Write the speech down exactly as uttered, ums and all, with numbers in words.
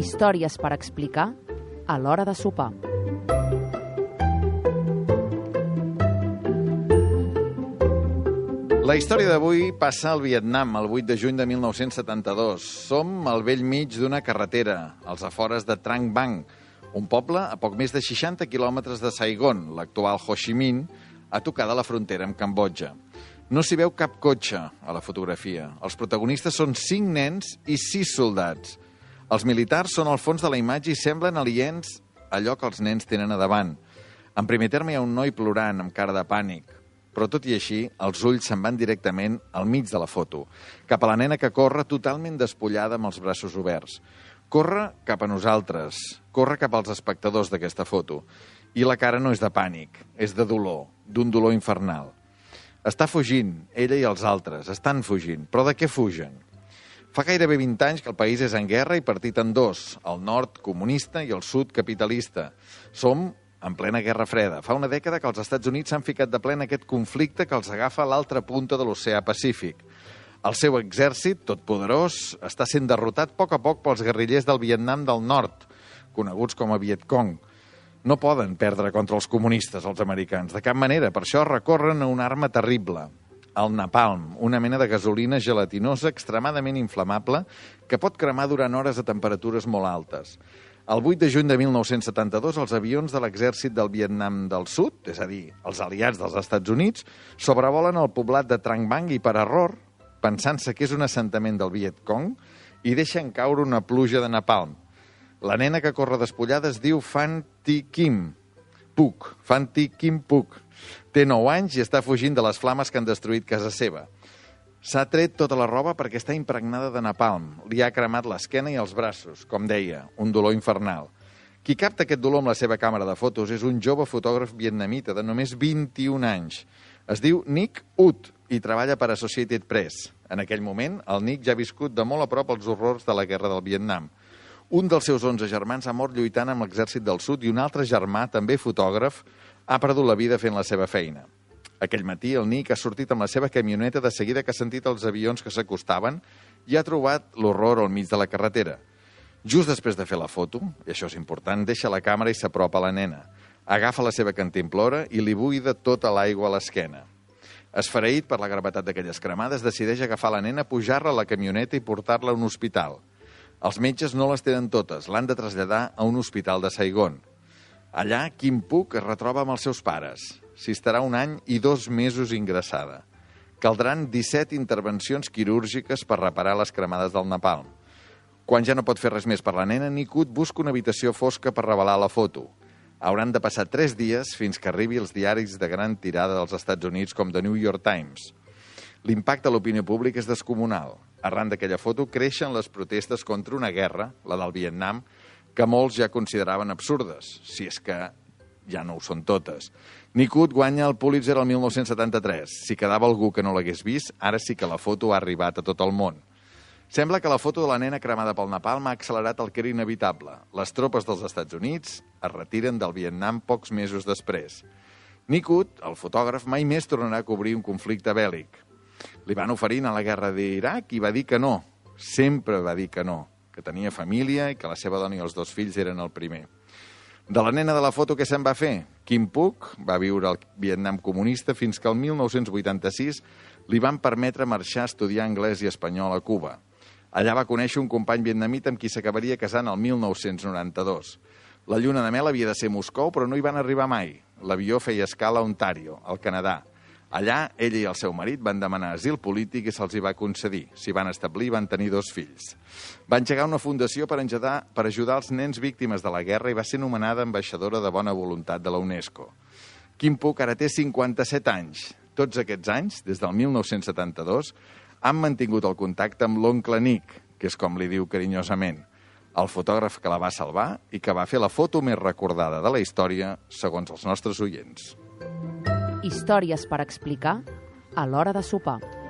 Històries per explicar a l'hora de sopar. La història d'avui passa al Vietnam, el vuit de juny de mil nou-cents setanta-dos. Som al bell mig d'una carretera, als afores de Trang Bang, un poble a poc més de seixanta quilòmetres de Saigon, l'actual Ho Chi Minh, a tocar de la frontera amb Cambodja. No s'hi veu cap cotxe a la fotografia. Els protagonistes són cinc nens i sis soldats. Els militars són al fons de la imatge i semblen aliens a allò que els nens tenen a davant. En primer terme hi ha un noi plorant amb cara de pànic, però tot i així els ulls se'n van directament al mig de la foto, cap a la nena que corre totalment despullada amb els braços oberts. Corre cap a nosaltres, corre cap als espectadors d'aquesta foto. I la cara no és de pànic, és de dolor, d'un dolor infernal. Està fugint, ella i els altres, estan fugint. Però de què fugen? Fa gairebé vint anys que el país és en guerra i partit en dos, el nord comunista i el sud capitalista. Som en plena Guerra Freda. Fa una dècada que els Estats Units s'han ficat de ple en aquest conflicte que els agafa a l'altra punta de l'oceà Pacífic. El seu exèrcit, tot poderós, està sent derrotat a poc a poc pels guerrillers del Vietnam del Nord, coneguts com a Vietcong. No poden perdre contra els comunistes, els americans, de cap manera. Per això recorren a una arma terrible, el napalm, una mena de gasolina gelatinosa extremadament inflamable que pot cremar durant hores a temperatures molt altes. El vuit de juny de mil nou-cents setanta-dos, els avions de l'exèrcit del Vietnam del Sud, és a dir, els aliats dels Estats Units, sobrevolen el poblat de Trang Bang i, per error, pensant-se que és un assentament del Vietcong, hi deixen caure una pluja de napalm. La nena que corre despullada es diu Phan Thi Kim Phuc. Phan Thi Kim Phuc. Té nou anys i està fugint de les flames que han destruït casa seva. S'ha tret tota la roba perquè està impregnada de napalm. Li ha cremat l'esquena i els braços, com deia, un dolor infernal. Qui capta aquest dolor amb la seva càmera de fotos és un jove fotògraf vietnamita de només vint-i-un anys. Es diu Nick Ut i treballa per Associated Press. En aquell moment, el Nick ja ha viscut de molt a prop els horrors de la guerra del Vietnam. Un dels seus onze germans ha mort lluitant amb l'exèrcit del sud i un altre germà, també fotògraf, ha perdut la vida fent la seva feina. Aquell matí el Nick ha sortit amb la seva camioneta de seguida que ha sentit els avions que s'acostaven i ha trobat l'horror al mig de la carretera. Just després de fer la foto, i això és important, deixa la càmera i s'apropa a la nena. Agafa la seva cantimplora i li buida tota l'aigua a l'esquena. Esfereït per la gravetat d'aquelles cremades, decideix agafar la nena, pujar-la a la camioneta i portar-la a un hospital. Els metges no les tenen totes, l'han de traslladar a un hospital de Saigon. Allà, Kim Phuc es retroba amb els seus pares. S'hi estarà un any i dos mesos ingressada. Caldran disset intervencions quirúrgiques per reparar les cremades del napalm. Quan ja no pot fer res més per la nena, Nick Ut busca una habitació fosca per revelar la foto. Hauran de passar tres dies fins que arribi als diaris de gran tirada dels Estats Units com The New York Times. L'impacte a l'opinió pública és descomunal. Arran d'aquella foto creixen les protestes contra una guerra, la del Vietnam, que molts ja consideraven absurdes, si és que ja no ho són totes. Nick Ut guanya el Pulitzer el mil nou-cents setanta-tres. Si quedava algú que no l'hagués vist, ara sí que la foto ha arribat a tot el món. Sembla que la foto de la nena cremada pel napalm ha accelerat el que era inevitable. Les tropes dels Estats Units es retiren del Vietnam pocs mesos després. Nick Ut, el fotògraf, mai més tornarà a cobrir un conflicte bèl·lic. Li van oferir a la guerra d'Iraq i va dir que no. Sempre va dir que no, que tenia família i que la seva dona i els dos fills eren el primer. De la nena de la foto, què se'n va fer? Kim Phuc va viure al Vietnam comunista fins que el mil nou-cents vuitanta-sis li van permetre marxar a estudiar anglès i espanyol a Cuba. Allà va conèixer un company vietnamita amb qui s'acabaria casant el mil nou-cents noranta-dos. La lluna de mel havia de ser a Moscou, però no hi van arribar mai. L'avió feia escala a Ontario, al Canadà. Allà, ella i el seu marit van demanar asil polític i se'ls hi va concedir. S'hi van establir i van tenir dos fills. Va engegar una fundació per, engegar, per ajudar els nens víctimes de la guerra i va ser nomenada ambaixadora de bona voluntat de la UNESCO. Kim Phuc ara té cinquanta-set anys. Tots aquests anys, des del mil nou-cents setanta-dos, han mantingut el contacte amb l'oncle Nick, que és com li diu carinyosament, el fotògraf que la va salvar i que va fer la foto més recordada de la història, segons els nostres oients. Històries per explicar a l'hora de sopar.